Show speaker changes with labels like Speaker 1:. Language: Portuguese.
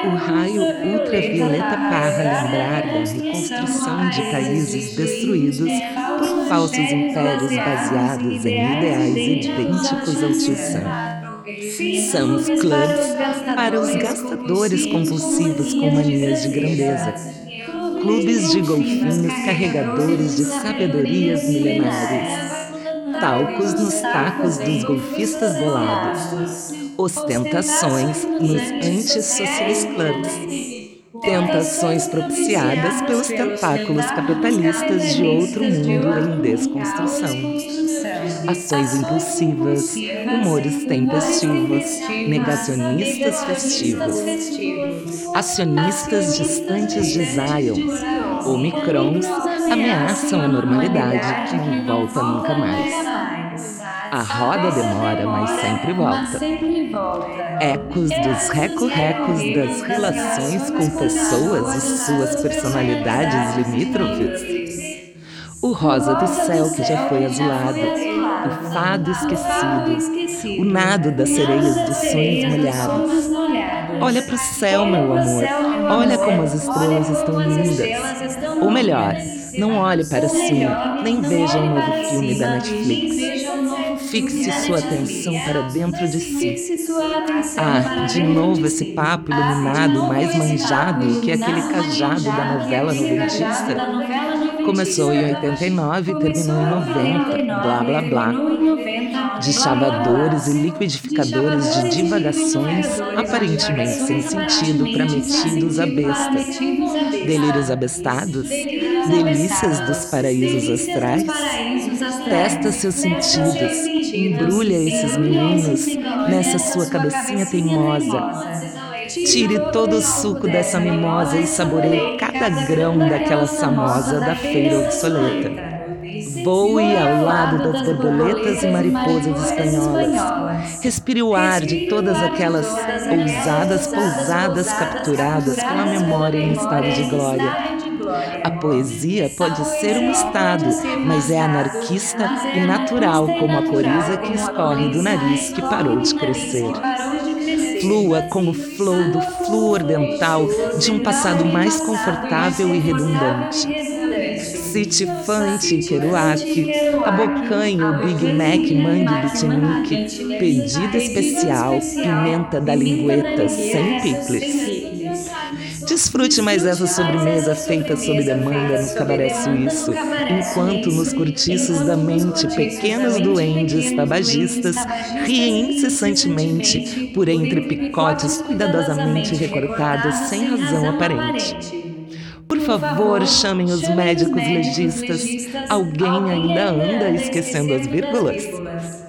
Speaker 1: O raio ultravioleta parra lembrar da reconstrução de países destruídos por falsos impérios baseados em ideais idênticos ao Tio Sam. São os clubes para os gastadores compulsivos com manias de grandeza. Clubes de golfinhos carregadores de sabedorias milenares. Talcos nos tacos dos golfistas bolados. Ostentações nos anti-socialist clubs. Tentações propiciadas pelos tentáculos capitalistas de outro mundo em desconstrução. Ações impulsivas, humores tempestivos, negacionistas festivos. Acionistas distantes de Zion. Omicrons ameaçam a normalidade que não volta nunca mais. A roda demora, mas sempre volta. Ecos dos recorrecos das relações com pessoas e suas personalidades limítrofes. O rosa do céu que já foi azulado, o fado esquecido, o nado das sereias dos sonhos molhados. Olha pro céu, meu amor, olha como as estrelas estão lindas. Ou melhor, não olhe para cima, nem veja um novo filme da Netflix. Fixe sua atenção para dentro de si. Ah, de novo esse papo iluminado mais manjado que aquele cajado da novela noventista? Começou em 89 e terminou em 90, blá blá blá. De chavadores e liquidificadores de divagações aparentemente sem sentido para metidos à besta. Delírios abestados? Delícias dos paraísos astrais? Testa seus sentidos, embrulha esses meninos nessa sua cabecinha teimosa. Tire todo o suco dessa mimosa e saboreie cada grão daquela samosa da feira obsoleta. Voe ao lado das borboletas e mariposas espanholas. Respire o ar de todas aquelas ousadas pousadas capturadas pela memória em estado de glória. A poesia pode ser um estado, mas é anarquista e natural como a coriza que escorre do nariz que parou de crescer. Flua com o flow do flúor dental de um passado mais confortável e redundante. Cite Fante e Kerouac, abocanhe o Big Mac Mangue Bitinique, pedido especial, pimenta da lingueta sem picles. Desfrute mais essa sobremesa feita sob demanda no cabaré suíço, enquanto nos cortiços da mente pequenos duendes tabagistas riem incessantemente por entre picotes cuidadosamente recortados sem razão aparente. Por favor, chamem os médicos legistas. Alguém ainda anda esquecendo as vírgulas?